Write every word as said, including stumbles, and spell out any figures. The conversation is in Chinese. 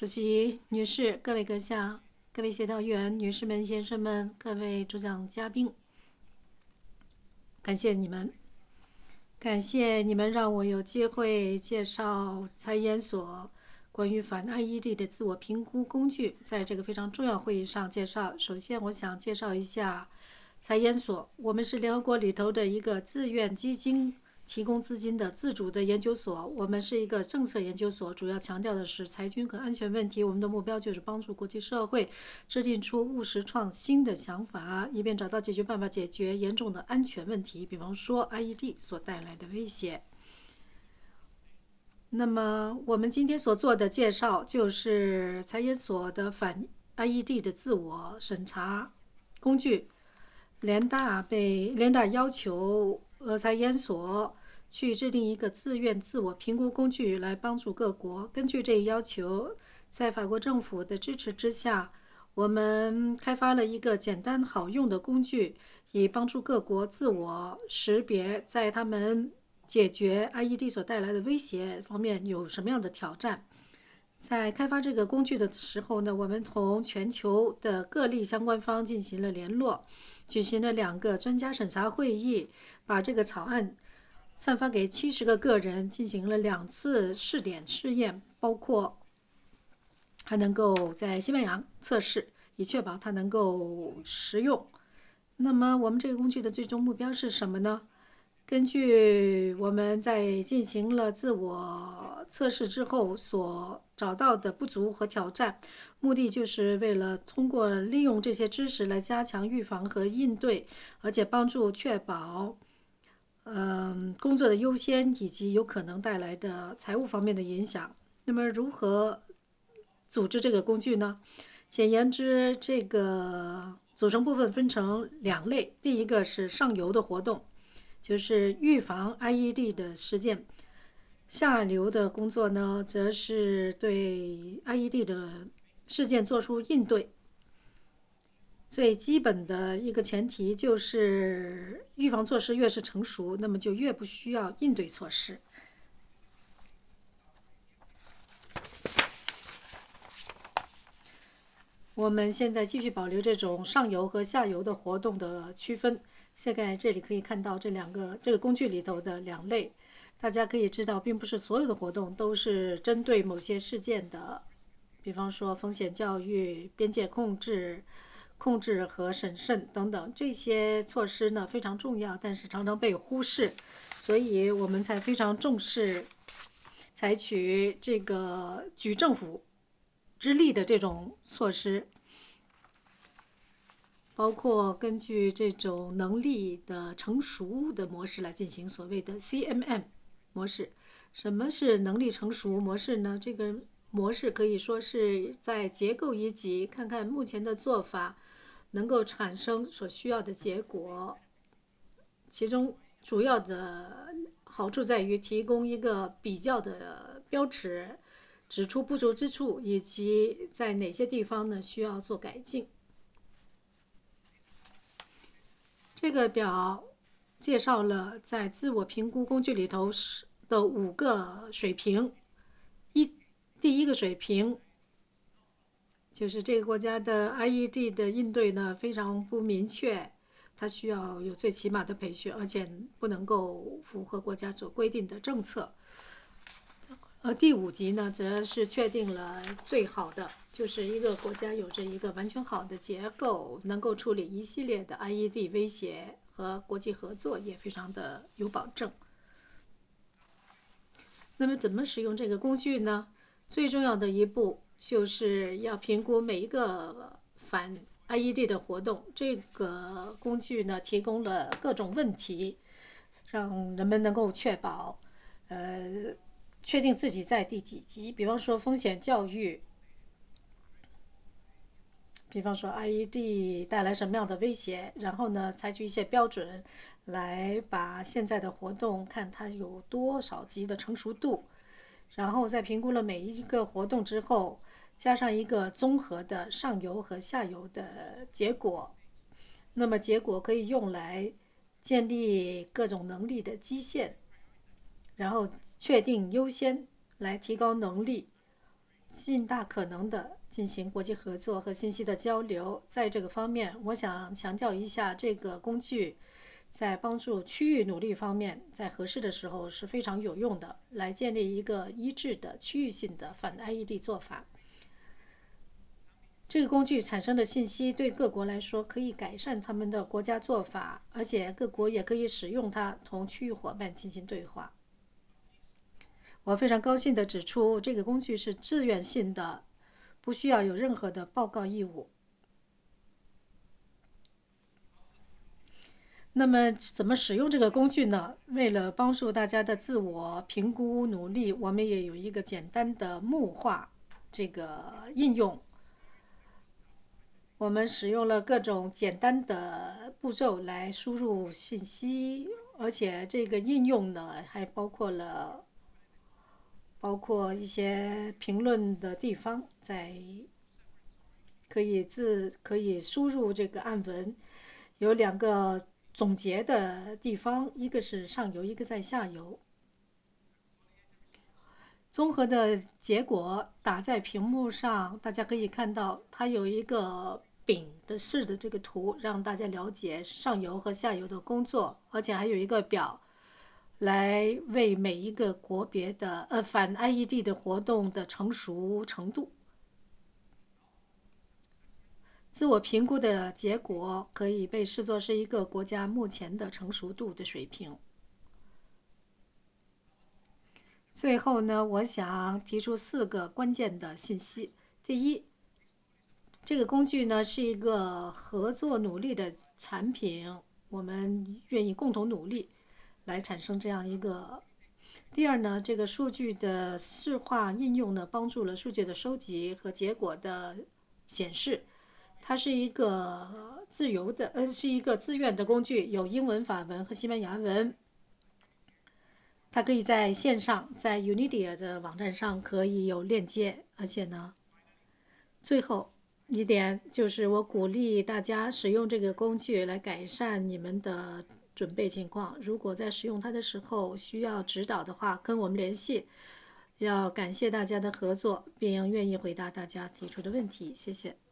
主席、女士、各位阁下、各位协调员、女士们、先生们、各位主讲嘉宾，感谢你们，感谢你们让我有机会介绍财研所关于反 I E D 的自我评估工具，在这个非常重要会议上介绍。首先，我想介绍一下财研所，我们是联合国里头的一个自愿基金提供资金的自主的研究所，我们是一个政策研究所，主要强调的是财经和安全问题。我们的目标就是帮助国际社会制定出务实创新的想法，以便找到解决办法，解决严重的安全问题，比方说 I E D 所带来的威胁。那么我们今天所做的介绍就是财研所的反 I E D 的自我审查工具。联大被联大要求呃财研所去制定一个自愿自我评估工具，来帮助各国。根据这一要求，在法国政府的支持之下，我们开发了一个简单好用的工具，以帮助各国自我识别在他们解决 I E D 所带来的威胁方面有什么样的挑战。在开发这个工具的时候呢，我们同全球的各地相关方进行了联络，举行了两个专家审查会议，把这个草案散发给七十个个人，进行了两次试点试验，包括还能够在西班牙测试，以确保它能够实用。那么我们这个工具的最终目标是什么呢？根据我们在进行了自我测试之后所找到的不足和挑战，目的就是为了通过利用这些知识来加强预防和应对，而且帮助确保嗯工作的优先以及有可能带来的财务方面的影响。那么如何组织这个工具呢？简言之，这个组成部分分成两类，第一个是上游的活动，就是预防 I E D 的实践。下流的工作呢，则是对 I E D 的事件做出应对。最基本的一个前提就是，预防措施越是成熟，那么就越不需要应对措施。我们现在继续保留这种上游和下游的活动的区分。现在这里可以看到这两个这个工具里头的两类，大家可以知道，并不是所有的活动都是针对某些事件的，比方说风险教育、边界控制、控制和审慎等等，这些措施呢非常重要，但是常常被忽视，所以我们才非常重视采取这个举政府之力的这种措施，包括根据这种能力的成熟的模式来进行所谓的 C M M 模式。什么是能力成熟模式呢？这个模式可以说是在结构一级看看目前的做法能够产生所需要的结果，其中主要的好处在于提供一个比较的标尺，指出不足之处，以及在哪些地方呢需要做改进。这个表介绍了在自我评估工具里头的五个水平。一，第一个水平就是这个国家的 I E D 的应对呢非常不明确，它需要有最起码的培训，而且不能够符合国家所规定的政策。而第五级呢，则是确定了最好的，就是一个国家有着一个完全好的结构，能够处理一系列的 I E D 威胁和国际合作也非常的有保证。那么怎么使用这个工具呢？最重要的一步就是要评估每一个反 I E D 的活动。这个工具呢，提供了各种问题，让人们能够确保，呃，确定自己在第几级。比方说风险教育，比方说 I E D 带来什么样的威胁，然后呢，采取一些标准来把现在的活动看它有多少级的成熟度，然后在评估了每一个活动之后，加上一个综合的上游和下游的结果。那么结果可以用来建立各种能力的基线，然后确定优先来提高能力， 尽大可能的进行国际合作和信息的交流。在这个方面，我想强调一下，这个工具在帮助区域努力方面，在合适的时候是非常有用的，来建立一个一致的区域性的反 I E D 做法。这个工具产生的信息对各国来说可以改善他们的国家做法，而且各国也可以使用它同区域伙伴进行对话。我非常高兴地指出，这个工具是自愿性的，不需要有任何的报告义务。那么，怎么使用这个工具呢？为了帮助大家的自我评估努力，我们也有一个简单的木化这个应用。我们使用了各种简单的步骤来输入信息，而且这个应用呢，还包括了包括一些评论的地方，在可以自可以输入这个暗文，有两个总结的地方，一个是上游，一个在下游。综合的结果打在屏幕上，大家可以看到，它有一个饼的式的这个图，让大家了解上游和下游的工作，而且还有一个表，来为每一个国别的呃反 I E D 的活动的成熟程度。自我评估的结果可以被视作是一个国家目前的成熟度的水平。最后呢，我想提出四个关键的信息。第一，这个工具呢是一个合作努力的产品，我们愿意共同努力来产生这样一个。第二呢，这个数据的视化应用呢，帮助了数据的收集和结果的显示。它是一个自由的，呃，是一个自愿的工具，有英文、法文和西班牙文。它可以在线上，在 Unidia 的网站上可以有链接，而且呢，最后一点就是我鼓励大家使用这个工具来改善你们的准备情况。如果在使用它的时候需要指导的话，跟我们联系。要感谢大家的合作，并愿意回答大家提出的问题。谢谢。